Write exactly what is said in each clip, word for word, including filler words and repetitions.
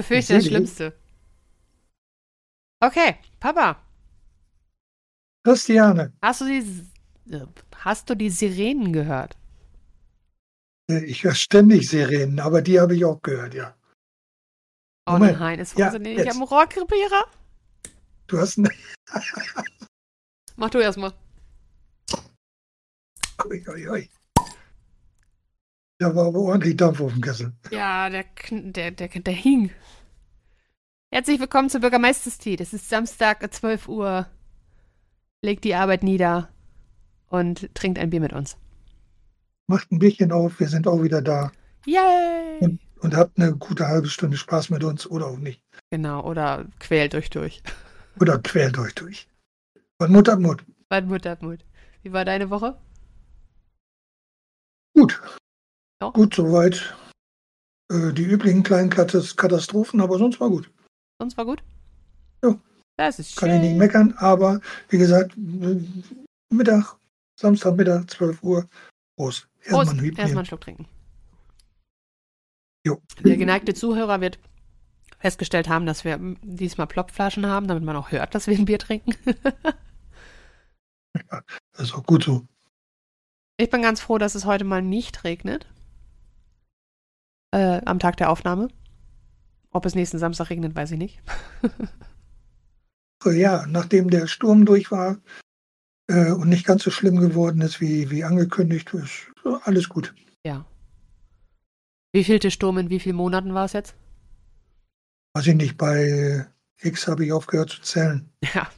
befürchte seh das dich. Schlimmste. Okay, Papa, Christiane, hast du die, S- äh, hast du die Sirenen gehört? äh, ich höre ständig Sirenen, aber die habe ich auch gehört, ja. Oh Moment. nein, es Ja, funktioniert nicht. Ich habe jetzt. einen Rohrkrepierer. Du hast ein. Mach du erstmal. Ui, ui, ui. Da war aber ordentlich Dampf auf dem Kessel. Ja, der, kn- der, der, der hing. Herzlich willkommen zur Bürgermeisterstee. Es ist Samstag, äh, zwölf Uhr. Legt die Arbeit nieder und trinkt ein Bier mit uns. Macht ein Bierchen auf, wir sind auch wieder da. Yay! Und, und habt eine gute halbe Stunde Spaß mit uns oder auch nicht. Genau, oder quält euch durch. Oder quält euch durch. Von Mut ab Mut. Mein Mut hat Mut. Wie war deine Woche? Gut, Ja, gut soweit. Äh, die üblichen kleinen Katas- Katastrophen, aber sonst war gut. sonst war gut? Ja, Das ist kann ich nicht schön. meckern, aber wie gesagt, äh, Mittag, Samstagmittag, zwölf Uhr. Prost. Erstmal Prost. einen Hieb Erstmal einen nehmen. Schluck trinken. Jo. Der geneigte Zuhörer wird festgestellt haben, dass wir mm, diesmal Plopflaschen haben, damit man auch hört, dass wir ein Bier trinken. Das ist auch gut so. Ich bin ganz froh, dass es heute mal nicht regnet. Äh, am Tag der Aufnahme. Ob es nächsten Samstag regnet, weiß ich nicht. Äh, Ja, nachdem der Sturm durch war äh, und nicht ganz so schlimm geworden ist, wie, wie angekündigt, ist äh, alles gut. Ja. Wie vielte Sturm in wie vielen Monaten war es jetzt? Weiß ich nicht, bei X habe ich aufgehört zu zählen. Ja.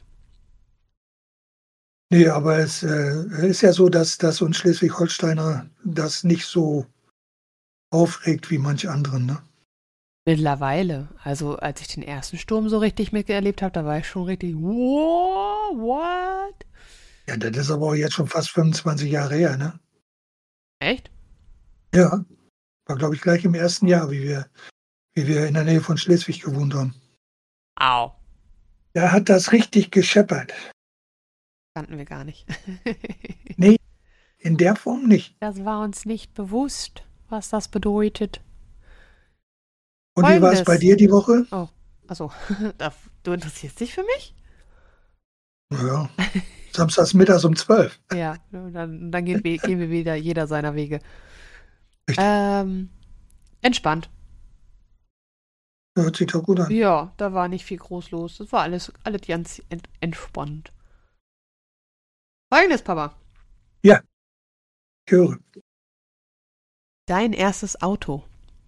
Nee, aber es äh, ist ja so, dass, dass uns Schleswig-Holsteiner das nicht so aufregt wie manche anderen. Ne? Mittlerweile. Also, als ich den ersten Sturm so richtig miterlebt habe, da war ich schon richtig, wow, what? Ja, das ist aber auch jetzt schon fast fünfundzwanzig Jahre her. Ne? Echt? Ja, war glaube ich gleich im ersten Jahr, wie wir, wie wir in der Nähe von Schleswig gewohnt haben. Au. Da hat das richtig gescheppert. Kannten wir gar nicht. Nee, in der Form nicht. Das war uns nicht bewusst, was das bedeutet. Und wie war es Folgendes. bei dir die Woche? Oh, achso. Du interessierst dich für mich? Ja, samstags mittags um zwölf. Ja, dann, dann gehen, wir, gehen wir wieder jeder seiner Wege. Richtig. Ähm, entspannt. Hört sich doch gut an. Ja, da war nicht viel groß los. Das war alles, alles ganz ent entspannt. Folgendes, Papa. Ja, ich höre. Dein erstes Auto.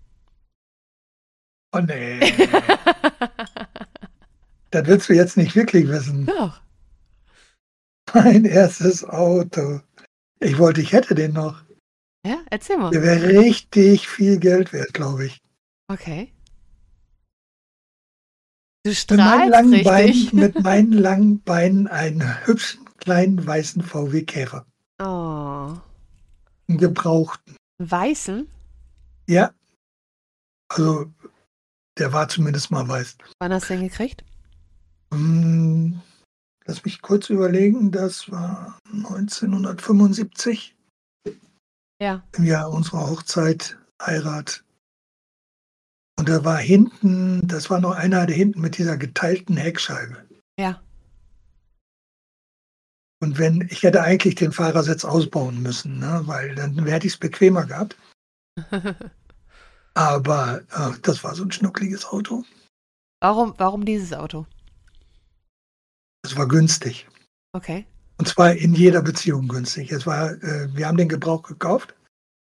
Oh nee, das willst du jetzt nicht wirklich wissen. Doch. Mein erstes Auto. Ich wollte, ich hätte den noch. Ja, erzähl mal. Der wäre richtig viel Geld wert, glaube ich. Okay. Du Mit meinen strahlst langen richtig. Beinen, mit meinen langen Beinen einen hübschen kleinen weißen V W Käfer. Oh. Einen gebrauchten. Weißen? Ja, also der war zumindest mal weiß. Wann hast du den gekriegt? Hm, lass mich kurz überlegen, das war neunzehnhundertfünfundsiebzig, Ja. im Jahr unserer Hochzeit, Heirat. Und da war hinten, das war noch einer, der hinten mit dieser geteilten Heckscheibe. Ja. Und wenn, ich hätte eigentlich den Fahrersitz ausbauen müssen, ne, weil dann hätte ich es bequemer gehabt. Aber äh, das war so ein schnuckliges Auto. Warum, warum dieses Auto? Es war günstig. Okay. Und zwar in jeder Beziehung günstig. Es war, äh, wir haben den Gebrauch gekauft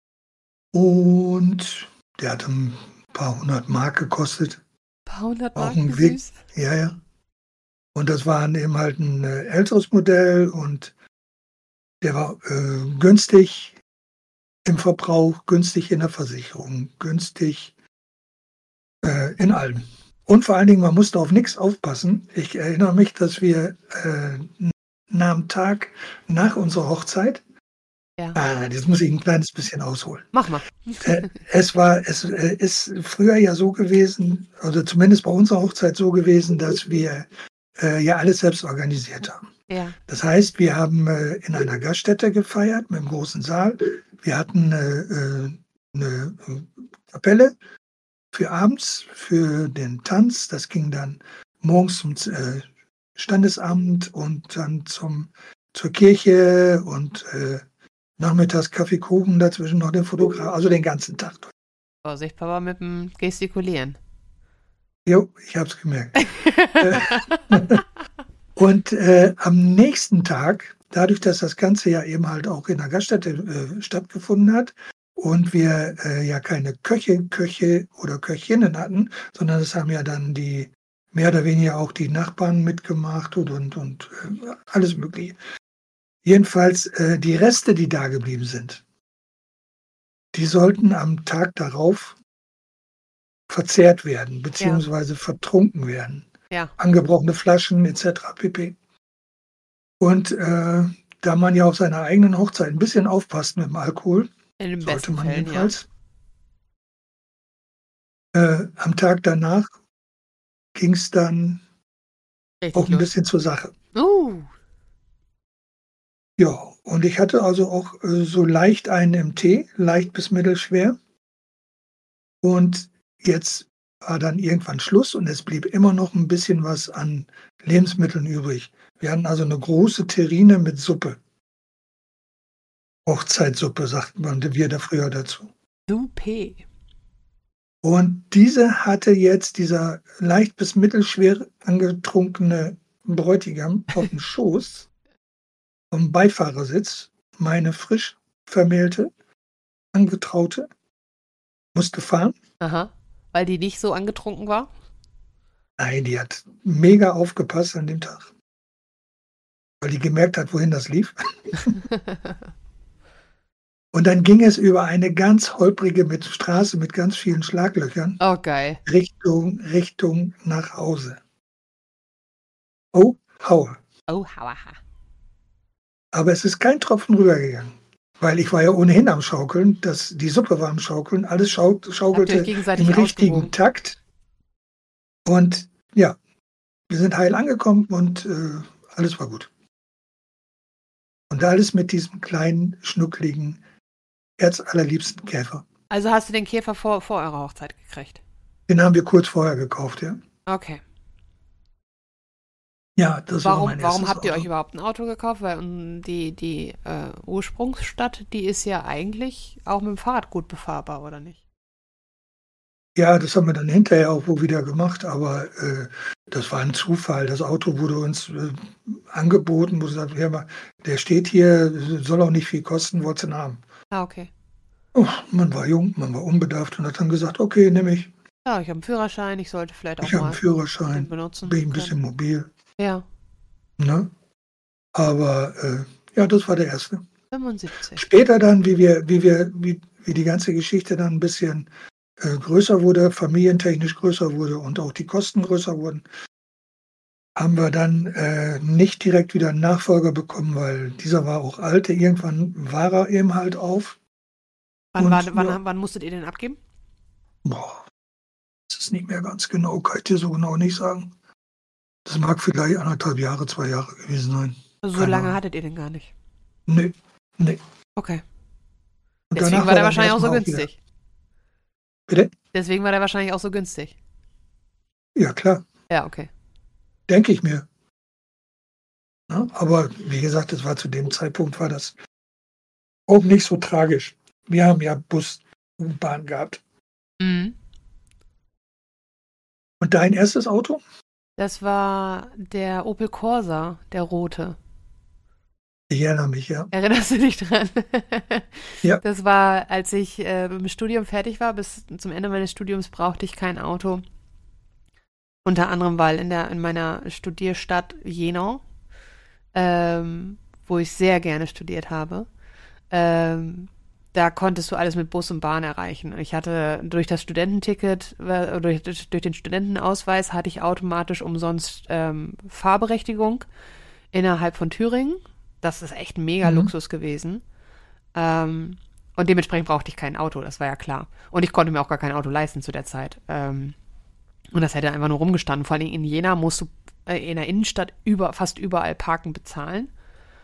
und der hat ein paar hundert Mark gekostet. Ein paar hundert Auch Mark, ein wie Weg. süß. Ja, ja. Und das war eben halt ein äh, älteres Modell und der war äh, günstig im Verbrauch, günstig in der Versicherung, günstig äh, in allem. Und vor allen Dingen, man musste auf nichts aufpassen. Ich erinnere mich, dass wir äh, nach dem Tag nach unserer Hochzeit, Ja. ah, das muss ich ein kleines bisschen ausholen. Mach mal. Äh, es war, es äh, ist früher ja so gewesen, also zumindest bei unserer Hochzeit so gewesen, dass wir äh, ja alles selbst organisiert haben. Ja. Das heißt, wir haben äh, in einer Gaststätte gefeiert mit einem großen Saal. Wir hatten äh, äh, eine Kapelle für abends, für den Tanz. Das ging dann morgens zum äh, Standesamt und dann zum, zur Kirche und äh, nachmittags Kaffee, Kuchen, dazwischen noch den Fotograf, also den ganzen Tag. Vorsicht, Papa, mit dem Gestikulieren. Jo, ich hab's gemerkt. Und äh, am nächsten Tag, dadurch, dass das Ganze ja eben halt auch in der Gaststätte äh, stattgefunden hat und wir äh, ja keine Köche, Köche oder Köchinnen hatten, sondern das haben ja dann die mehr oder weniger auch die Nachbarn mitgemacht und, und, und äh, alles Mögliche. Jedenfalls äh, die Reste, die da geblieben sind, die sollten am Tag darauf verzehrt werden, beziehungsweise ja. vertrunken werden. Ja. Angebrochene Flaschen et cetera pp. Und äh, da man ja auf seiner eigenen Hochzeit ein bisschen aufpasst mit dem Alkohol, in den sollte besten man Fällen, jedenfalls, ja. äh, am Tag danach ging es dann Richtig auch ein los. bisschen zur Sache. Uh. Ja, und ich hatte also auch äh, so leicht einen im Tee, leicht bis mittelschwer. Und jetzt war dann irgendwann Schluss und es blieb immer noch ein bisschen was an Lebensmitteln übrig. Wir hatten also eine große Terrine mit Suppe. Hochzeitssuppe, sagt man wir da früher dazu. Suppe. Und diese hatte jetzt dieser leicht bis mittelschwer angetrunkene Bräutigam auf dem Schoß, am Beifahrersitz, meine frisch vermählte, angetraute, musste fahren. Aha, weil die nicht so angetrunken war? Nein, die hat mega aufgepasst an dem Tag. Weil die gemerkt hat, wohin das lief. Und dann ging es über eine ganz holprige mit Straße mit ganz vielen Schlaglöchern. Oh, geil. Richtung, Richtung nach Hause. Oh, Haue. Oh, hauer. Aber es ist kein Tropfen rübergegangen. Weil ich war ja ohnehin am Schaukeln. Das, die Suppe war am Schaukeln. Alles schau, schaukelte im richtigen Takt. Und ja, wir sind heil angekommen und äh, alles war gut. Und alles mit diesem kleinen, schnuckligen, herzallerliebsten Käfer. Also hast du den Käfer vor, vor eurer Hochzeit gekriegt? Den haben wir kurz vorher gekauft, ja. Okay. Ja, das warum, war mein erstes Warum habt ihr Auto. euch überhaupt ein Auto gekauft? Weil um, die, die äh, Ursprungsstadt, die ist ja eigentlich auch mit dem Fahrrad gut befahrbar, oder nicht? Ja, das haben wir dann hinterher auch wohl wieder gemacht, aber äh, das war ein Zufall. Das Auto wurde uns äh, angeboten, wo gesagt, ja, mal, der steht hier, soll auch nicht viel kosten, wollt's ihn haben. Ah, okay. Oh, man war jung, man war unbedarft und hat dann gesagt, okay, nehme ich. Ja, ich habe einen Führerschein, ich sollte vielleicht auch Ich habe mal einen Führerschein, den benutzen bin ich ein können. bisschen mobil. Ja, Ne? Aber äh, ja, das war der erste. fünfundsiebzig. Später dann, wie wir, wie wir, wie, wie die ganze Geschichte dann ein bisschen äh, größer wurde, familientechnisch größer wurde und auch die Kosten größer wurden, haben wir dann äh, nicht direkt wieder einen Nachfolger bekommen, weil dieser war auch alt. Irgendwann war er eben halt auf. Wann, Und, war, wann, ja. wann musstet ihr den abgeben? Boah, das ist nicht mehr ganz genau, kann ich dir so genau nicht sagen. Das mag vielleicht anderthalb Jahre, zwei Jahre gewesen sein. Also so Keine lange Ahnung. hattet ihr den gar nicht? Nee, nee. Okay. Und Deswegen danach war der dann wahrscheinlich auch so erstmal günstig. Wieder, bitte? Deswegen war der wahrscheinlich auch so günstig. Ja, klar. Ja, okay. Denke ich mir. Ja, aber wie gesagt, es war zu dem Zeitpunkt war das auch nicht so tragisch. Wir haben ja Bus und Bahn gehabt. Mhm. Und dein erstes Auto? Das war der Opel Corsa, der rote. Ich erinnere mich, ja. Erinnerst du dich dran? Ja. Das war, als ich äh, mit dem Studium fertig war, bis zum Ende meines Studiums brauchte ich kein Auto. Unter anderem, weil in, der, in meiner Studierstadt Jena, ähm, wo ich sehr gerne studiert habe, ähm, da konntest du alles mit Bus und Bahn erreichen. Ich hatte durch das Studententicket, äh, durch, durch den Studentenausweis hatte ich automatisch umsonst ähm, Fahrberechtigung innerhalb von Thüringen. Das ist echt ein mega Mhm. Luxus gewesen. Ähm, und dementsprechend brauchte ich kein Auto, das war ja klar. Und ich konnte mir auch gar kein Auto leisten zu der Zeit. Ähm, und das hätte einfach nur rumgestanden. Vor allem in Jena musst du äh, in der Innenstadt über, fast überall Parken bezahlen.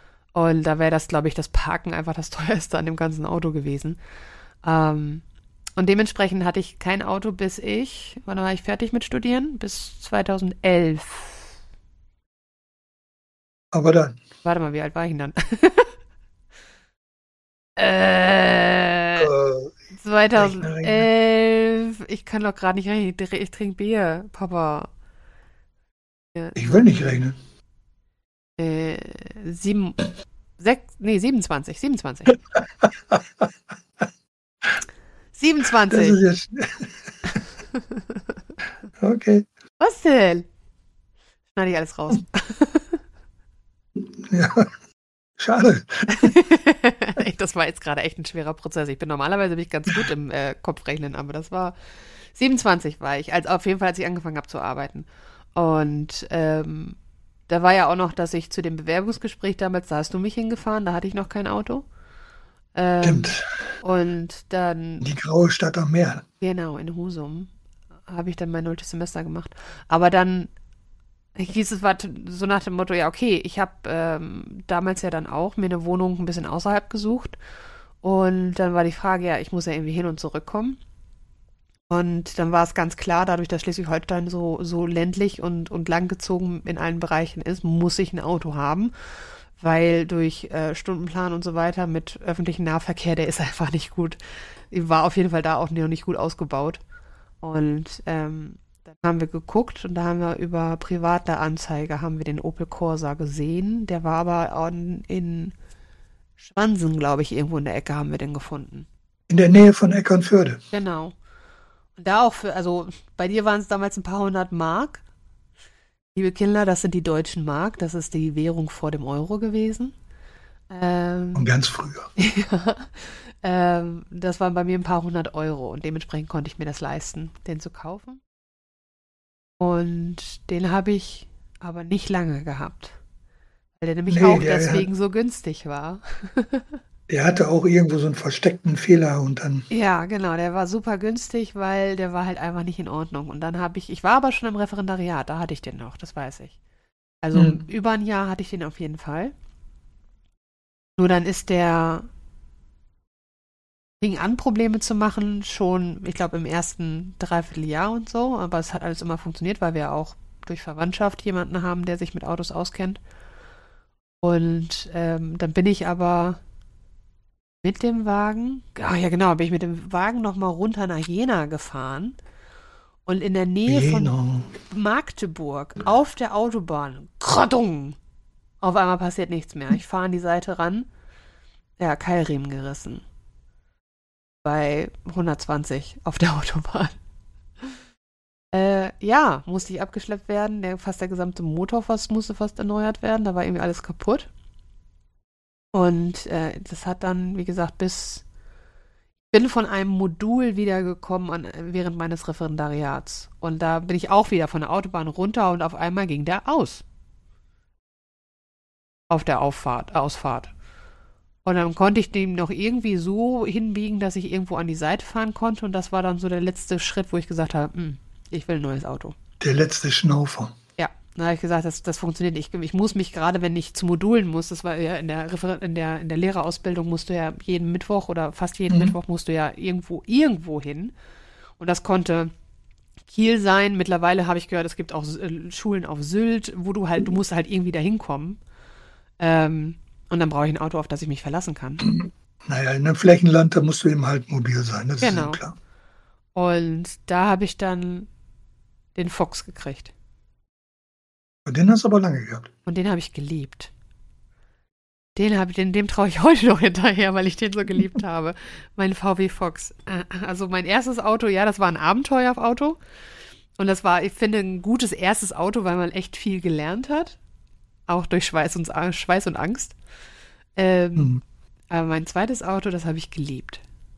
Und da wäre das, glaube ich, das Parken einfach das teuerste an dem ganzen Auto gewesen. Ähm, Und dementsprechend hatte ich kein Auto, bis ich, wann war ich fertig mit Studieren? Bis zweitausendelf. Aber dann, Warte mal, wie alt war ich denn dann? äh, äh, rechne, rechne. zweitausendelf. Ich kann doch gerade nicht rechnen. Ich, tr- ich trinke Bier, Papa. Ja, Ich will nicht neun, rechnen. äh, sieben, sechs, nee, siebenundzwanzig, siebenundzwanzig. Das siebenundzwanzig. ist jetzt, okay. Was denn? Schneide ich alles raus. Ja, schade. Das war jetzt gerade echt ein schwerer Prozess. Ich bin normalerweise bin ich ganz gut im äh, Kopfrechnen, aber das war siebenundzwanzig war ich, als auf jeden Fall, als ich angefangen habe zu arbeiten. Und ähm, da war ja auch noch, dass ich zu dem Bewerbungsgespräch damals, da hast du mich hingefahren, da hatte ich noch kein Auto. Ähm, Stimmt. und dann, Die graue Stadt am Meer. genau, in Husum habe ich dann mein nulltes Semester gemacht. Aber dann hieß es war t- so nach dem Motto, ja, okay, ich habe ähm, damals ja dann auch mir eine Wohnung ein bisschen außerhalb gesucht. Und dann war die Frage, ja, ich muss ja irgendwie hin und zurückkommen. Und dann war es ganz klar, dadurch, dass Schleswig-Holstein so, so ländlich und, und langgezogen in allen Bereichen ist, muss ich ein Auto haben, weil durch äh, Stundenplan und so weiter mit öffentlichem Nahverkehr, der ist einfach nicht gut. War auf jeden Fall da auch noch nicht gut ausgebaut. Und ähm, dann haben wir geguckt und da haben wir über private Anzeige haben wir den Opel Corsa gesehen. Der war aber in, in Schwansen, glaube ich, irgendwo in der Ecke haben wir den gefunden. In der Nähe von Eckernförde. Genau. Und da auch für, also bei dir waren es damals ein paar hundert Mark. Liebe Kinder, das sind die deutschen Mark. Das ist die Währung vor dem Euro gewesen. Und Ähm, ganz früher. ja, ähm, das waren bei mir ein paar hundert Euro und dementsprechend konnte ich mir das leisten, den zu kaufen. Und den habe ich aber nicht lange gehabt, weil der nämlich Nee, auch der, hat, deswegen so günstig war. der hatte auch irgendwo so einen versteckten Fehler und dann, Ja, genau, der war super günstig, weil der war halt einfach nicht in Ordnung. Und dann habe ich, ich war aber schon im Referendariat, da hatte ich den noch, das weiß ich. Also hm, über ein Jahr hatte ich den auf jeden Fall. Nur dann ist der, fing an, Probleme zu machen, schon, ich glaube, im ersten Dreivierteljahr und so. Aber es hat alles immer funktioniert, weil wir auch durch Verwandtschaft jemanden haben, der sich mit Autos auskennt. Und ähm, dann bin ich aber mit dem Wagen, ach ja genau, bin ich mit dem Wagen nochmal runter nach Jena gefahren. Und in der Nähe von genau. Magdeburg auf der Autobahn, Krattung, auf einmal passiert nichts mehr. Ich fahre an die Seite ran, ja, Keilriemen gerissen. Bei hundertzwanzig auf der Autobahn. Äh, ja, musste ich abgeschleppt werden. Der, fast der gesamte Motor fast, musste fast erneuert werden. Da war irgendwie alles kaputt. Und äh, das hat dann, wie gesagt, bis. Ich bin von einem Modul wiedergekommen an, während meines Referendariats. Und da bin ich auch wieder von der Autobahn runter und auf einmal ging der aus. Auf der Auffahrt, Ausfahrt. Und dann konnte ich den noch irgendwie so hinbiegen, dass ich irgendwo an die Seite fahren konnte. Und das war dann so der letzte Schritt, wo ich gesagt habe, "Hm, ich will ein neues Auto." Der letzte Schnaufer. Ja, dann habe ich gesagt, das, das funktioniert nicht. Ich, ich muss mich gerade, wenn ich zu Modulen muss, das war ja in der, Refer in der, in der Lehrerausbildung musst du ja jeden Mittwoch oder fast jeden Mhm. Mittwoch musst du ja irgendwo, irgendwo hin. Und das konnte Kiel sein. Mittlerweile habe ich gehört, es gibt auch äh, Schulen auf Sylt, wo du halt, du musst halt irgendwie dahin kommen. Ähm, und dann brauche ich ein Auto, auf das ich mich verlassen kann. Naja, in einem Flächenland, da musst du eben halt mobil sein, das ist eben Genau. klar. Und da habe ich dann den Fox gekriegt. Und den hast du aber lange gehabt. Und den habe ich geliebt. Den habe ich, den, dem traue ich heute noch hinterher, weil ich den so geliebt habe. Mein V W Fox. Äh, Also mein erstes Auto, ja, das war ein Abenteuerauto. Und das war, ich finde, ein gutes erstes Auto, weil man echt viel gelernt hat. Auch durch Schweiß und, Schweiß und Angst. Ähm, Hm. aber mein zweites Auto, das habe ich geliebt.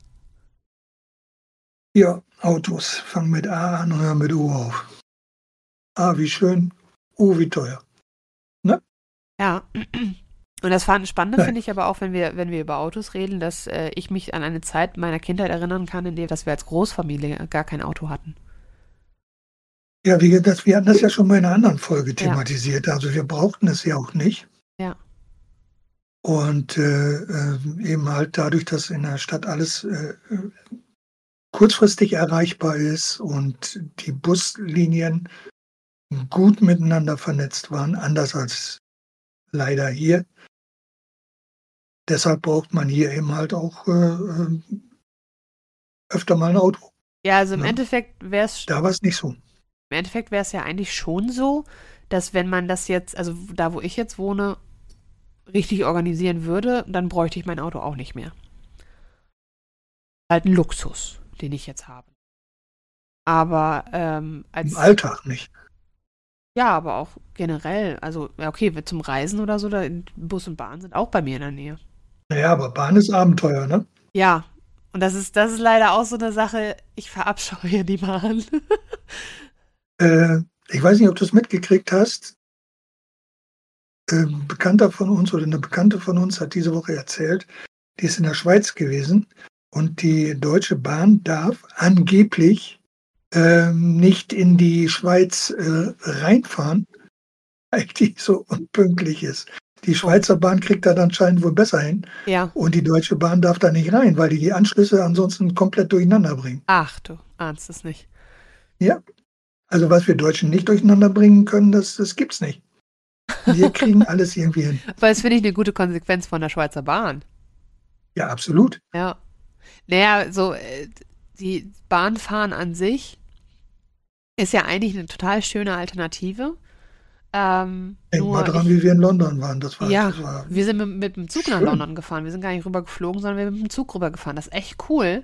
Ja, Autos fangen mit A an und hören mit U auf. A wie schön, U wie teuer. Ne? Ja. Und das Spannende Nein. finde ich aber auch, wenn wir, wenn wir über Autos reden, dass äh, ich mich an eine Zeit meiner Kindheit erinnern kann, in der dass wir als Großfamilie gar kein Auto hatten. Ja, wie das, wir hatten das ja schon mal in einer anderen Folge Ja. thematisiert. Also wir brauchten es ja auch nicht. Ja. Und äh, äh, eben halt dadurch, dass in der Stadt alles äh, kurzfristig erreichbar ist und die Buslinien gut miteinander vernetzt waren, anders als leider hier. Deshalb braucht man hier eben halt auch äh, äh, öfter mal ein Auto. Ja, also im Ne? Endeffekt wäre es Da war es nicht so. im Endeffekt wäre es ja eigentlich schon so, dass wenn man das jetzt, also da wo ich jetzt wohne, richtig organisieren würde, dann bräuchte ich mein Auto auch nicht mehr. Halt ein Luxus, den ich jetzt habe. Aber ähm, als Im Alltag nicht. ja, aber auch generell, also ja, okay, zum Reisen oder so, da in Bus und Bahn sind auch bei mir in der Nähe. Naja, aber Bahn ist Abenteuer, ne? Ja, und das ist das ist leider auch so eine Sache, ich verabscheue die Bahn. Äh, ich weiß nicht, ob du es mitgekriegt hast. Äh, Ein Bekannter von uns oder eine Bekannte von uns hat diese Woche erzählt, die ist in der Schweiz gewesen und die Deutsche Bahn darf angeblich ähm, nicht in die Schweiz äh, reinfahren, weil die so unpünktlich ist. Die Oh, Schweizer Bahn kriegt das anscheinend wohl besser hin ja. und die Deutsche Bahn darf da nicht rein, weil die die Anschlüsse ansonsten komplett durcheinander bringen. Ach, du ahnst es nicht. Ja, also was wir Deutschen nicht durcheinander bringen können, das, das gibt's nicht. Wir kriegen alles irgendwie hin. Weil das finde ich eine gute Konsequenz von der Schweizer Bahn. Ja, absolut. Ja. Naja, so äh, die Bahnfahren an sich ist ja eigentlich eine total schöne Alternative. Ähm, Denk mal nur dran, ich, wie wir in London waren. Das war, ja, das war wir sind mit, mit dem Zug nach schön. London gefahren. Wir sind gar nicht rüber geflogen, sondern wir sind mit dem Zug rübergefahren. Das ist echt cool.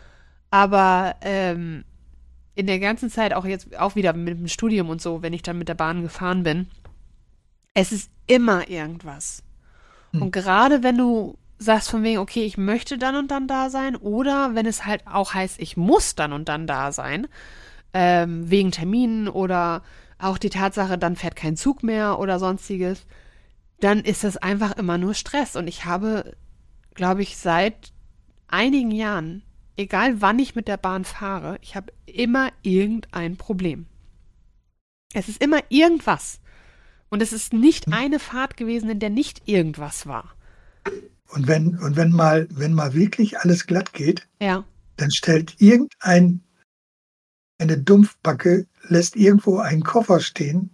Aber ähm, in der ganzen Zeit, auch jetzt auch wieder mit dem Studium und so, wenn ich dann mit der Bahn gefahren bin, es ist immer irgendwas. Hm. Und gerade wenn du sagst von wegen, okay, ich möchte dann und dann da sein, oder wenn es halt auch heißt, ich muss dann und dann da sein, ähm, wegen Terminen oder auch die Tatsache, dann fährt kein Zug mehr oder sonstiges, dann ist das einfach immer nur Stress. Und ich habe, glaube ich, seit einigen Jahren, egal wann ich mit der Bahn fahre, ich habe immer irgendein Problem. Es ist immer irgendwas. Und es ist nicht eine Fahrt gewesen, in der nicht irgendwas war. Und wenn, und wenn mal, wenn mal wirklich alles glatt geht, Ja. dann stellt irgendein eine Dumpfbacke, lässt irgendwo einen Koffer stehen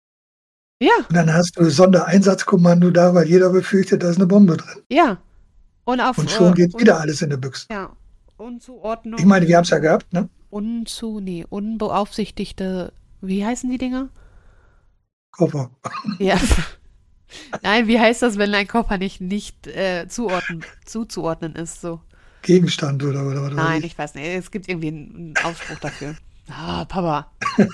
Ja, und dann hast du Sondereinsatzkommando da, weil jeder befürchtet, da ist eine Bombe drin. ja. Und auf Und schon äh, geht un, wieder alles in die Büchse. ja, Ich Unzuordnung, meine, wir haben es ja gehabt, ne? unzu, nee, unbeaufsichtigte, wie heißen die Dinger? Koffer. Ja. Nein, wie heißt das, wenn ein Koffer nicht, nicht äh, zuordnen, zuzuordnen ist, so? Gegenstand oder, oder was weiß Nein, ich. ich weiß nicht. Es gibt irgendwie einen, einen Ausspruch dafür. Ah, Papa.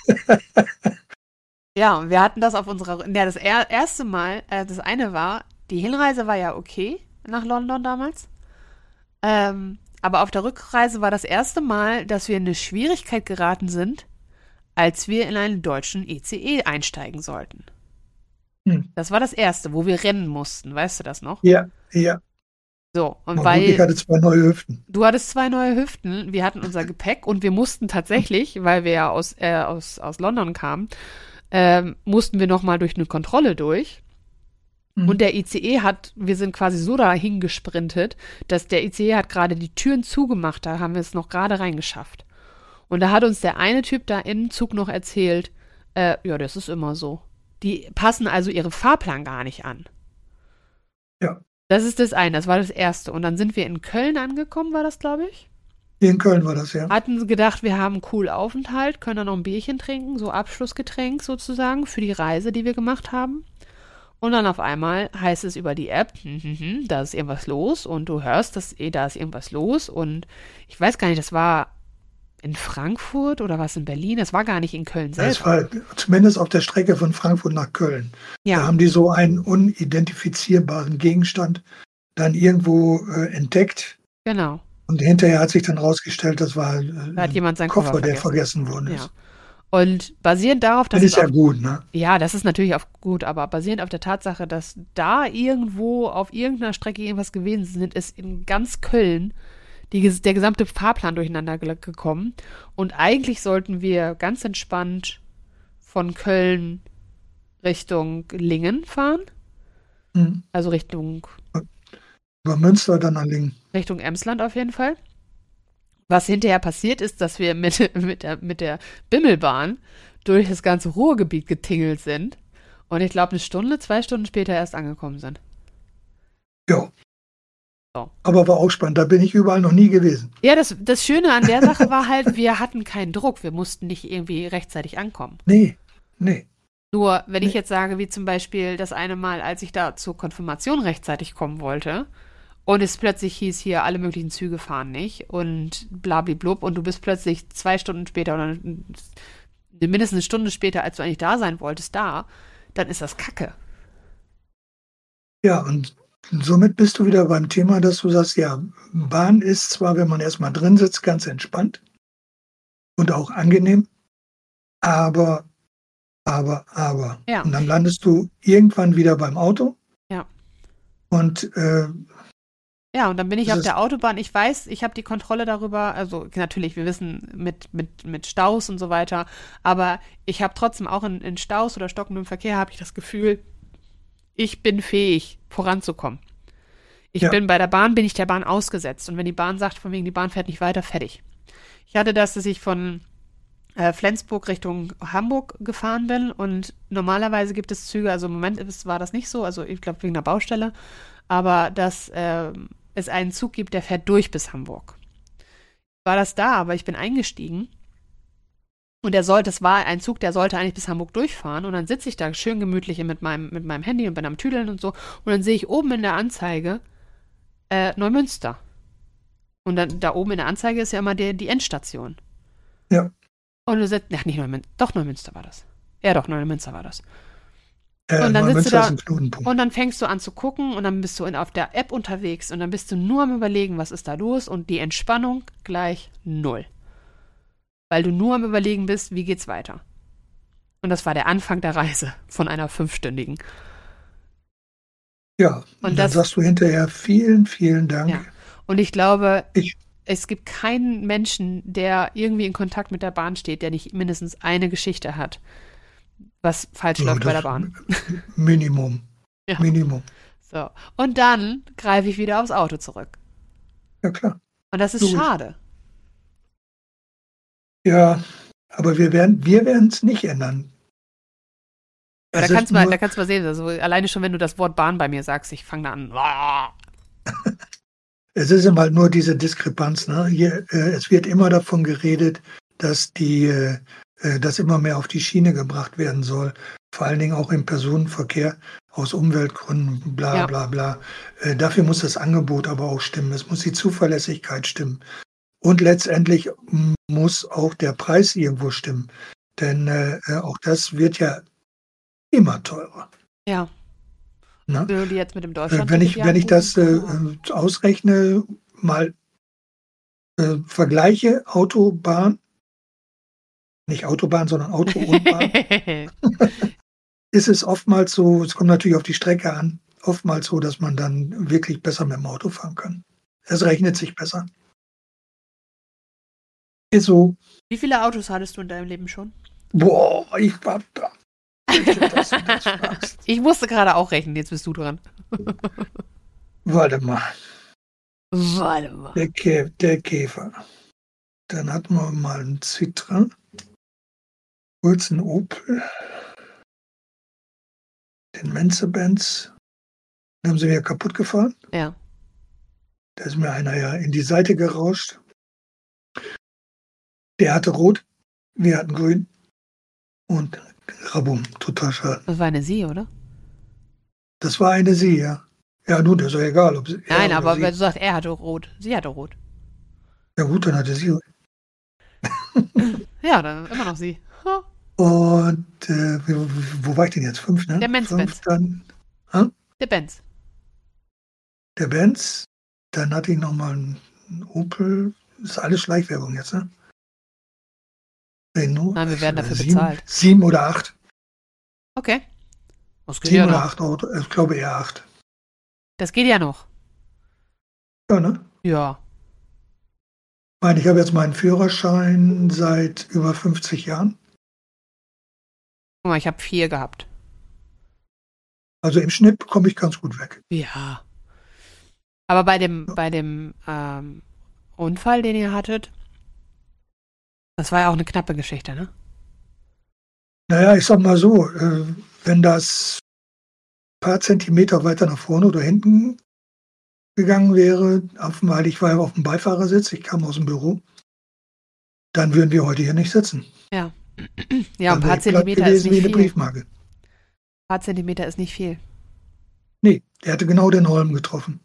Ja, und wir hatten das auf unserer, ja, das er, erste Mal, äh, das eine war, die Hinreise war ja okay nach London damals. Ähm, aber auf der Rückreise war das erste Mal, dass wir in eine Schwierigkeit geraten sind, als wir in einen deutschen I C E einsteigen sollten. Hm. Das war das erste, wo wir rennen mussten, weißt du das noch? Ja, ja. So, und Mal gut, ich weil hatte zwei neue Hüften. du hattest zwei neue Hüften, wir hatten unser Gepäck und wir mussten tatsächlich, weil wir ja aus, äh, aus, aus London kamen, ähm, mussten wir nochmal durch eine Kontrolle durch. Hm. Und der I C E hat, wir sind quasi so dahin gesprintet, dass der I C E hat gerade die Türen zugemacht, da haben wir es noch gerade reingeschafft. Und da hat uns der eine Typ da im Zug noch erzählt, äh, ja, das ist immer so. Die passen also ihren Fahrplan gar nicht an. Ja. Das ist das eine, das war das erste. Und dann sind wir in Köln angekommen, war das, glaube ich. Hier in Köln war das, ja. Hatten gedacht, wir haben einen coolen Aufenthalt, können dann noch ein Bierchen trinken, so Abschlussgetränk sozusagen für die Reise, die wir gemacht haben. Und dann auf einmal heißt es über die App, hm, hm, hm, da ist irgendwas los und du hörst, dass, eh, da ist irgendwas los und ich weiß gar nicht, das war in Frankfurt oder was in Berlin, das war gar nicht in Köln selbst. Das war zumindest auf der Strecke von Frankfurt nach Köln. Da Ja, haben die so einen unidentifizierbaren Gegenstand dann irgendwo äh, entdeckt genau. und hinterher hat sich dann rausgestellt, das war äh, Da hat ein jemand seinen Koffer, Koffer der vergessen. vergessen worden ist. Ja. Und basierend darauf, dass Das es ist ja auf, gut, ne? ja, das ist natürlich auch gut, aber basierend auf der Tatsache, dass da irgendwo auf irgendeiner Strecke irgendwas gewesen ist, ist in ganz Köln die, ges- der gesamte Fahrplan durcheinander ge- gekommen. Und eigentlich sollten wir ganz entspannt von Köln Richtung Lingen fahren, Hm. also Richtung, Über Münster dann an Lingen. Richtung Emsland auf jeden Fall. Was hinterher passiert ist, dass wir mit, mit, der, mit der Bimmelbahn durch das ganze Ruhrgebiet getingelt sind und ich glaube eine Stunde, zwei Stunden später erst angekommen sind. Ja. So. Aber war auch spannend, da bin ich überall noch nie gewesen. Ja, das, das Schöne an der Sache war halt, wir hatten keinen Druck, wir mussten nicht irgendwie rechtzeitig ankommen. Nee, nee. Nur, wenn Nee. ich jetzt sage, wie zum Beispiel das eine Mal, als ich da zur Konfirmation rechtzeitig kommen wollte und es plötzlich hieß hier, alle möglichen Züge fahren nicht und blablablub und du bist plötzlich zwei Stunden später oder mindestens eine Stunde später, als du eigentlich da sein wolltest, da, dann ist das Kacke. Ja, und somit bist du wieder beim Thema, dass du sagst, ja, Bahn ist zwar, wenn man erstmal drin sitzt, ganz entspannt und auch angenehm, aber, aber, aber. Ja. Und dann landest du irgendwann wieder beim Auto. Ja. Und äh, Ja, und dann bin ich Das auf ist- der Autobahn. Ich weiß, ich habe die Kontrolle darüber. Also natürlich, wir wissen mit, mit, mit Staus und so weiter. Aber ich habe trotzdem auch in, in Staus oder stockendem Verkehr habe ich das Gefühl, ich bin fähig, voranzukommen. Ich Ja. bin bei der Bahn, bin ich der Bahn ausgesetzt. Und wenn die Bahn sagt, von wegen, die Bahn fährt nicht weiter, fertig. Ich hatte das, dass ich von äh, Flensburg Richtung Hamburg gefahren bin. Und normalerweise gibt es Züge, also im Moment ist, war das nicht so, also ich glaube wegen der Baustelle. Aber dass äh, es einen Zug gibt, der fährt durch bis Hamburg. War das da, aber ich bin eingestiegen. Und der sollte, das war ein Zug, der sollte eigentlich bis Hamburg durchfahren. Und dann sitze ich da schön gemütlich mit meinem, mit meinem Handy und bin am Tüdeln und so. Und dann sehe ich oben in der Anzeige äh, Neumünster. Und dann da oben in der Anzeige ist ja immer die, die Endstation. Ja. Und du sitzt, ach nicht Neumünster, doch Neumünster war das. Ja doch, Neumünster war das. äh, Und dann sitzt du Neumünster da- ist ein Knotenpunkt. Und dann fängst du an zu gucken und dann bist du in, auf der App unterwegs und dann bist du nur am Überlegen, was ist da los und die Entspannung gleich null. Weil du nur am Überlegen bist, wie geht's weiter. Und das war der Anfang der Reise von einer fünfstündigen. Ja, Und und dann das- sagst du hinterher vielen, vielen Dank. Ja. Und ich glaube, Ich- es gibt keinen Menschen, der irgendwie in Kontakt mit der Bahn steht, der nicht mindestens eine Geschichte hat, was falsch Ja, läuft bei der das- Bahn. Minimum. Ja. Minimum. So. Und dann greife ich wieder aufs Auto zurück. Ja, klar. Und das ist Logisch. schade. Ja, aber wir werden wir werden es nicht ändern. Aber Es da ist kannst, du mal, nur- da kannst du mal sehen, also alleine schon, wenn du das Wort Bahn bei mir sagst, ich fange da an. Es ist immer nur diese Diskrepanz. Ne? Hier, äh, es wird immer davon geredet, dass die, äh, äh, dass immer mehr auf die Schiene gebracht werden soll. Vor allen Dingen auch im Personenverkehr aus Umweltgründen, bla Ja. bla bla. Äh, dafür muss das Angebot aber auch stimmen. Es muss die Zuverlässigkeit stimmen. Und letztendlich m, muss auch der Preis irgendwo stimmen. Denn äh, äh, auch das wird ja immer teurer. Ja. Ne? Wenn du die jetzt mit dem Äh, Deutschland wenn ich, wenn ich das äh, äh, ausrechne, mal äh, vergleiche Autobahn, nicht Autobahn, sondern Auto und Bahn, ist es oftmals so, es kommt natürlich auf die Strecke an, oftmals so, dass man dann wirklich besser mit dem Auto fahren kann. Es rechnet sich besser. Ist so, Wie viele Autos hattest du in deinem Leben schon? boah, ich war da. Dass du das fragst. Ich musste gerade auch rechnen, jetzt bist du dran. Warte mal, Warte mal. der, Kä der Käfer. Dann hatten wir mal einen Citroën, kurz einen Opel, den Menze-Benz. Den haben sie mir kaputt gefahren. Ja. Da ist mir einer ja in die Seite gerauscht. Der hatte rot, wir hatten grün. Und rabum, total schade. Das war eine Sie, oder? Das war eine sie, ja. Ja, nun, das ist ja egal, ob sie. Nein, er oder aber sie. wenn du sagst, er hatte rot, sie hatte rot. Ja, gut, dann hatte sie. Ja, dann immer noch sie. Ha. Und äh, wo, wo war ich denn jetzt? Fünf, ne? Der Benz-Benz. Fünf, dann Der Benz. der Benz. Dann hatte ich nochmal einen Opel. Das ist alles Schleichwerbung jetzt, ne? Renault. Nein, wir werden dafür sieben, bezahlt. Sieben oder acht. Okay. Das geht Sieben ja oder noch. acht Auto. Ich glaube eher acht. Das geht ja noch. Ja, ne? Ja. Ich meine, ich habe jetzt meinen Führerschein seit über fünfzig Jahren. Guck mal, ich habe vier gehabt. Also im Schnitt komme ich ganz gut weg. Ja. Aber bei dem, bei dem ähm, Unfall, den ihr hattet, Das war ja auch eine knappe Geschichte, ne? Naja, ich sag mal so, äh, wenn das ein paar Zentimeter weiter nach vorne oder hinten gegangen wäre, auf, weil ich war ja auf dem Beifahrersitz, ich kam aus dem Büro, dann würden wir heute hier nicht sitzen. Ja. Ja, ein Dann wäre paar ich platt Zentimeter ist gewesen wie nicht eine viel. Ein Briefmarke. paar Zentimeter ist nicht viel. Nee, der hatte genau den Holm getroffen.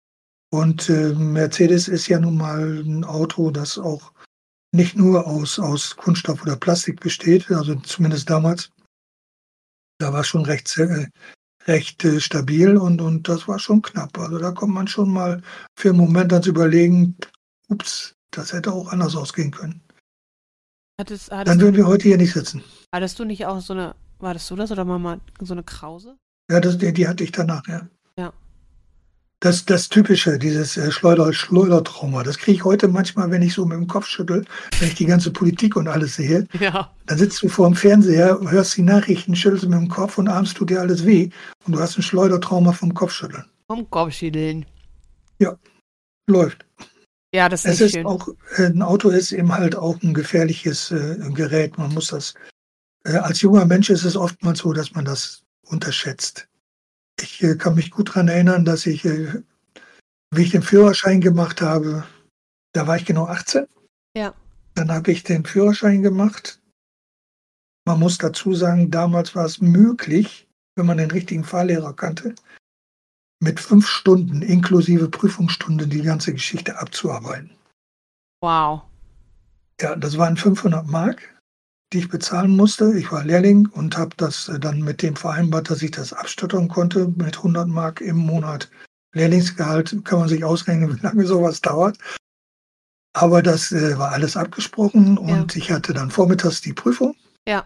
Und äh, Mercedes ist ja nun mal ein Auto, das auch nicht nur aus, aus Kunststoff oder Plastik besteht, also zumindest damals. Da war es schon recht, äh, recht äh, stabil und, und das war schon knapp. Also da kommt man schon mal für einen Moment ans Überlegen, ups, das hätte auch anders ausgehen können. Hattest, Dann hattest, du, würden wir heute hier nicht sitzen. hattest du nicht auch so eine, war das du das oder Mama, so eine Krause? Ja, das, die, die hatte ich danach, ja. Ja. Das, das Typische, dieses äh, Schleuder, Schleudertrauma, das kriege ich heute manchmal, wenn ich so mit dem Kopf schüttel, wenn ich die ganze Politik und alles sehe. Ja. Dann sitzt du vor dem Fernseher, hörst die Nachrichten, schüttelst mit dem Kopf und abends tut dir alles weh. Und du hast ein Schleudertrauma vom Kopfschütteln. Vom Kopfschütteln. Ja, läuft. Ja, das ist Es nicht ist schön. auch, äh, ein Auto ist eben halt auch ein gefährliches äh, Gerät. Man muss das, äh, als junger Mensch ist es oftmals so, dass man das unterschätzt. Ich äh, kann mich gut daran erinnern, dass ich, äh, wie ich den Führerschein gemacht habe, da war ich genau achtzehn. Ja. Dann habe ich den Führerschein gemacht. Man muss dazu sagen, damals war es möglich, wenn man den richtigen Fahrlehrer kannte, mit fünf Stunden inklusive Prüfungsstunden die ganze Geschichte abzuarbeiten. Wow. Ja, das waren fünfhundert Mark, die ich bezahlen musste. Ich war Lehrling und habe das äh, dann mit dem vereinbart, dass ich das abstottern konnte mit hundert Mark im Monat. Lehrlingsgehalt kann man sich ausrechnen, wie lange sowas dauert. Aber das äh, war alles abgesprochen und Ja. ich hatte dann vormittags die Prüfung, Ja.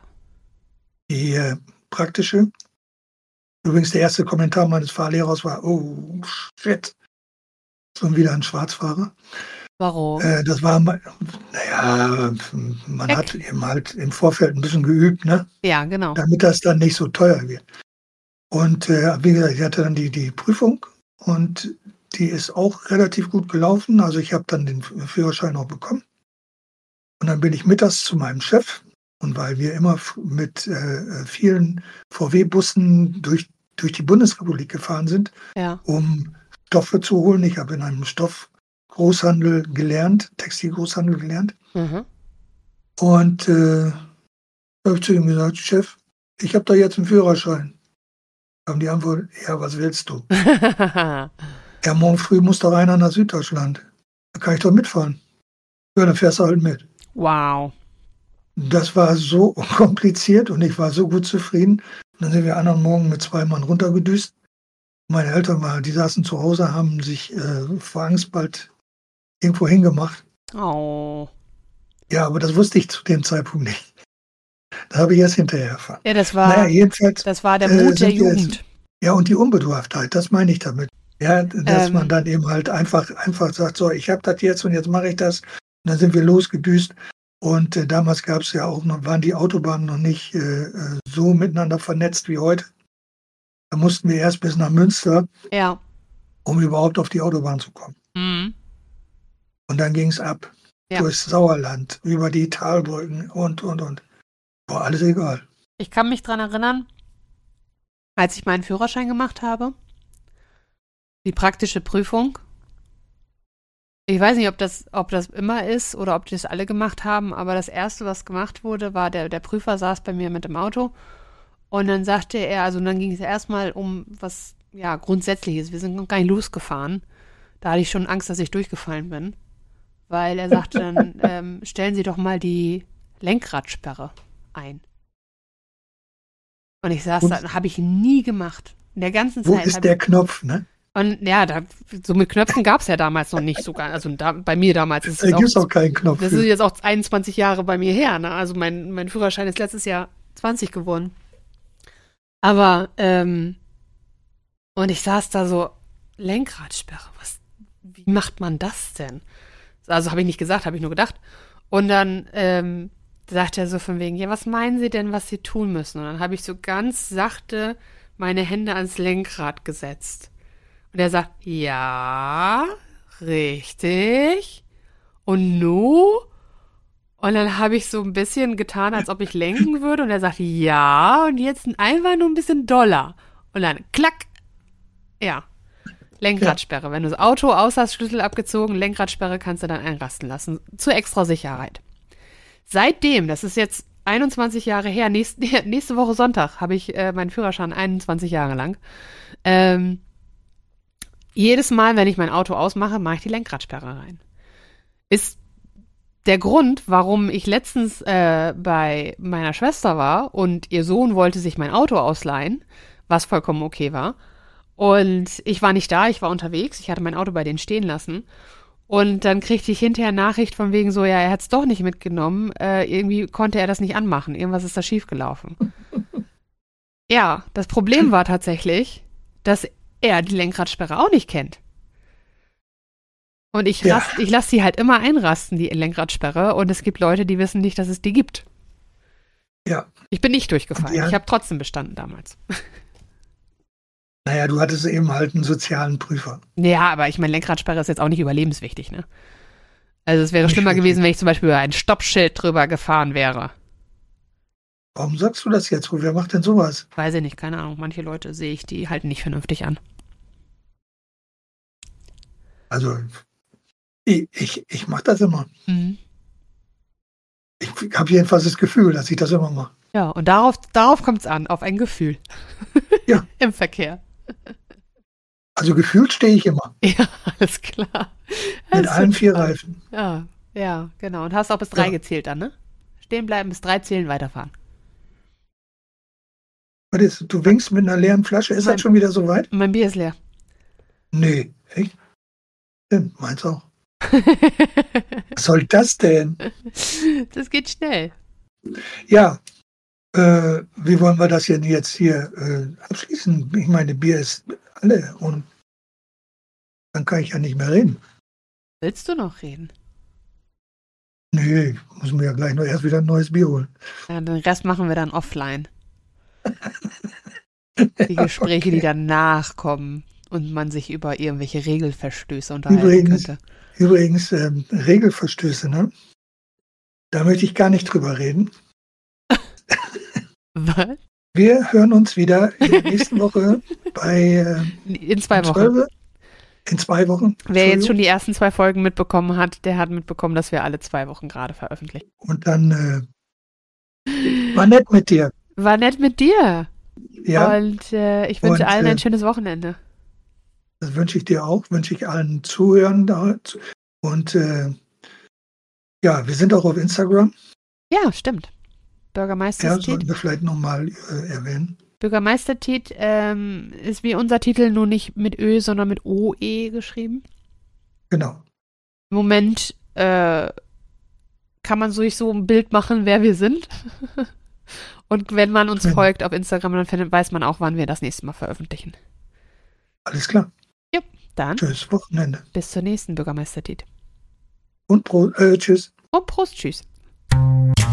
die äh, praktische. Übrigens, der erste Kommentar meines Fahrlehrers war, oh, shit, schon wieder ein Schwarzfahrer. Warum? Äh, das war, mal- naja, man Heck. hat eben halt im Vorfeld ein bisschen geübt, ne, Ja, genau. damit das dann nicht so teuer wird. Und äh, wie gesagt, ich hatte dann die, die Prüfung und die ist auch relativ gut gelaufen. Also ich habe dann den Führerschein auch bekommen. Und dann bin ich mittags zu meinem Chef. Und weil wir immer f- mit äh, vielen V W-Bussen durch, durch die Bundesrepublik gefahren sind, Ja. um Stoffe zu holen. Ich habe in einem Stoffgroßhandel gelernt, Textilgroßhandel gelernt. Mhm. Und äh, da habe ich zu ihm gesagt, Chef, ich habe da jetzt einen Führerschein. Kam die Antwort, ja, was willst du? Ja, morgen früh muss doch einer nach Süddeutschland. Da kann ich doch mitfahren. Ja, dann fährst du halt mit. Wow. Das war so kompliziert und ich war so gut zufrieden. Und dann sind wir anderen Morgen mit zwei Mann runtergedüst. Meine Eltern waren, die saßen zu Hause, haben sich äh, vor Angst bald irgendwo hingemacht. Oh. Ja, aber das wusste ich zu dem Zeitpunkt nicht. Da habe ich erst hinterher erfahren. Ja, das Naja, war, jedenfalls, das war der äh, Mut der sind wir jetzt- Jugend. ja, und die Unbedarftheit, das meine ich damit. Ja, dass Ähm. man dann eben halt einfach, einfach sagt, so, ich habe das jetzt und jetzt mache ich das. Und dann sind wir losgedüst. Und äh, damals gab es ja auch noch, waren die Autobahnen noch nicht äh, äh, so miteinander vernetzt wie heute. Da mussten wir erst bis nach Münster, Ja. um überhaupt auf die Autobahn zu kommen. Mhm. Und dann ging es ab. Ja. Durchs Sauerland, über die Talbrücken und, und, und. War alles egal. Ich kann mich dran erinnern, als ich meinen Führerschein gemacht habe, die praktische Prüfung. Ich weiß nicht, ob das, ob das immer ist oder ob die das alle gemacht haben, aber das Erste, was gemacht wurde, war, der, der Prüfer saß bei mir mit dem Auto und dann sagte er, also dann ging es erstmal um was, ja, Grundsätzliches. Wir sind noch gar nicht losgefahren. Da hatte ich schon Angst, dass ich durchgefallen bin, weil er sagte dann, ähm, stellen Sie doch mal die Lenkradsperre ein. Und ich saß Und- da, habe ich nie gemacht. In der ganzen Wo Zeit. ist hab der ich, Knopf, ne? und ja, da, so mit Knöpfen gab es ja damals noch nicht sogar. Also da, bei mir damals ist Da es gibt es auch, auch keinen Knopf das für. ist jetzt auch einundzwanzig Jahre bei mir her. Ne? Also mein, mein Führerschein ist letztes Jahr zwanzig geworden. Aber, ähm, und ich saß da so, Lenkradsperre, was, wie macht man das denn? Also habe ich nicht gesagt, habe ich nur gedacht. Und dann ähm, sagt er so von wegen, ja, was meinen Sie denn, was Sie tun müssen? Und dann habe ich so ganz sachte meine Hände ans Lenkrad gesetzt. Und er sagt, ja, richtig. Und nu? Und dann habe ich so ein bisschen getan, als ob ich lenken würde. Und er sagt, ja, und jetzt einfach nur ein bisschen doller. Und dann klack. Ja, Lenkradsperre. Ja. Wenn du das Auto aus hast, Schlüssel abgezogen, Lenkradsperre kannst du dann einrasten lassen. Zur extra Sicherheit. Seitdem, das ist jetzt einundzwanzig Jahre her, nächst, nächste Woche Sonntag habe ich äh, meinen Führerschein einundzwanzig Jahre lang. Ähm, jedes Mal, wenn ich mein Auto ausmache, mache ich die Lenkradsperre rein. Ist der Grund, warum ich letztens äh, bei meiner Schwester war und ihr Sohn wollte sich mein Auto ausleihen, was vollkommen okay war. Und ich war nicht da, ich war unterwegs, ich hatte mein Auto bei denen stehen lassen. Und dann kriegte ich hinterher Nachricht von wegen so, ja, er hat es doch nicht mitgenommen, äh, irgendwie konnte er das nicht anmachen, irgendwas ist da schiefgelaufen. Ja, das Problem war tatsächlich, dass er die Lenkradsperre auch nicht kennt. Und ich, Ja. rast, ich lasse sie halt immer einrasten, die Lenkradsperre. Und es gibt Leute, die wissen nicht, dass es die gibt. Ja. Ich bin nicht durchgefallen. Ja. Ich habe trotzdem bestanden damals. Naja, du hattest eben halt einen sozialen Prüfer. Ja, aber ich meine, Lenkradsperre ist jetzt auch nicht überlebenswichtig, ne? Also es wäre Nicht schlimmer wirklich. gewesen, wenn ich zum Beispiel über ein Stoppschild drüber gefahren wäre. Warum sagst du das jetzt? Wer macht denn sowas? Weiß ich nicht, keine Ahnung. Manche Leute sehe ich, die halten nicht vernünftig an. Also, ich, ich, ich mache das immer. Mhm. Ich habe jedenfalls das Gefühl, dass ich das immer mache. Ja, und darauf, darauf kommt es an, auf ein Gefühl. Ja. Im Verkehr. Also gefühlt stehe ich immer. Ja, alles klar. Mit Das allen ist vier spannend. Reifen. Ja, ja, genau. Und hast auch bis drei Ja. gezählt dann, ne? Stehen bleiben, bis drei zählen, weiterfahren. Was ist, du winkst mit einer leeren Flasche. Ist Mein- das schon wieder so weit? Mein Bier ist leer. Nee, echt? Stimmt, meins auch. Was soll das denn? Das geht schnell. Ja, äh, wie wollen wir das denn jetzt hier äh, abschließen? Ich meine, Bier ist alle und dann kann ich ja nicht mehr reden. Willst du noch reden? Nee, ich muss mir ja gleich noch erst wieder ein neues Bier holen. Ja, den Rest machen wir dann offline. Die Gespräche, die Okay. danach kommen und man sich über irgendwelche Regelverstöße unterhalten Übrigens, könnte. übrigens ähm, Regelverstöße, ne? Da möchte ich gar nicht drüber reden. Was? Wir hören uns wieder in der nächsten Woche bei äh, In zwei Wochen. zwölf. In zwei Wochen. Wer jetzt schon Entschuldigung. die ersten zwei Folgen mitbekommen hat, der hat mitbekommen, dass wir alle zwei Wochen gerade veröffentlichen. Und dann äh, war nett mit dir. War nett mit dir. Ja, Und äh, ich wünsche Und, allen äh, ein schönes Wochenende. das wünsche ich dir auch, wünsche ich allen Zuhörern da. Und äh, ja, wir sind auch auf Instagram. Ja, stimmt. Ja, Bürgermeisterstiet. sollten wir vielleicht nochmal äh, erwähnen. Bürgermeistertiet ähm, ist wie unser Titel nur nicht mit Ö, sondern mit O E geschrieben. Genau. Im Moment äh, kann man sich so ein Bild machen, wer wir sind. Und wenn man uns Ja. folgt auf Instagram, dann findet, weiß man auch, wann wir das nächste Mal veröffentlichen. Alles klar. Dann Tschüss, Wochenende. bis zur nächsten Bürgermeistertiet. Und Pro äh, tschüss. Und Prost, tschüss.